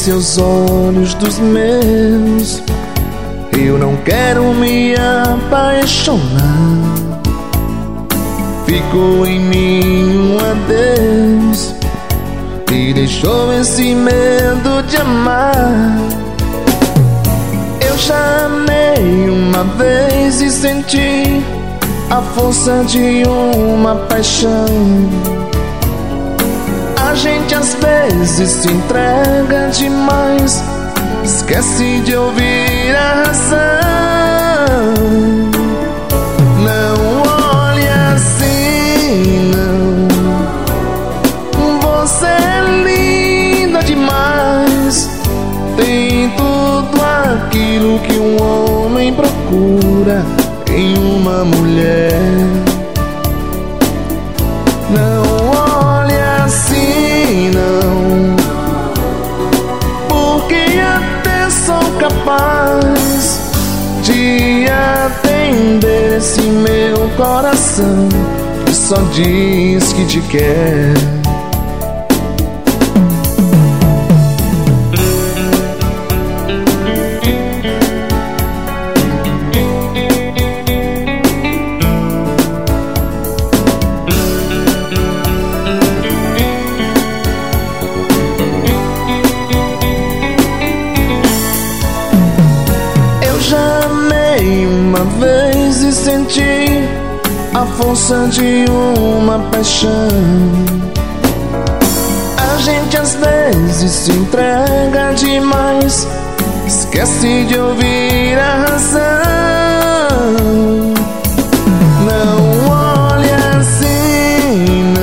seus olhos dos meus. Eu não quero me apaixonar. Ficou em mim um adeus, me deixou esse medo de amar. Eu já amei uma vez e senti a força de uma paixão. A gente às vezes se entrega demais, esquece de ouvir a razão. Não olhe assim, não. Você é linda demais, tem tudo aquilo que um homem procura em uma mulher. Não olhe assim, não, porque até sou capaz de atender esse meu coração que só diz que te quer. Já amei uma vez e senti a força de uma paixão. A gente às vezes se entrega demais, esquece de ouvir a razão. Não olhe assim,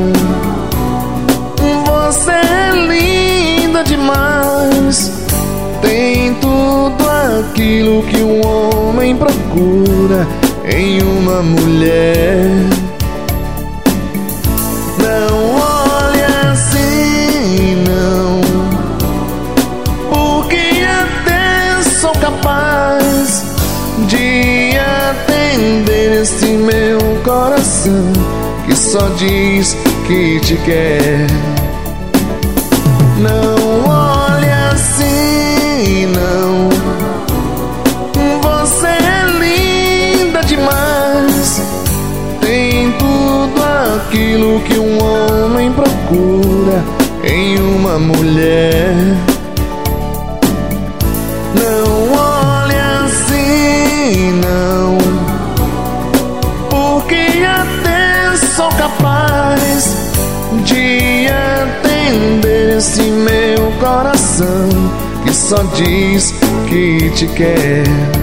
não. Você é linda demais, tem tudo aquilo que um homem procura em uma mulher. Não olhe assim, não, porque até sou capaz de atender esse meu coração que só diz que te quer. Não olhe assim, não. Você é linda demais, tem tudo aquilo que um homem procura em uma mulher. Não olhe assim, não, porque até sou capaz de atender esse meu coração que só diz que te quer.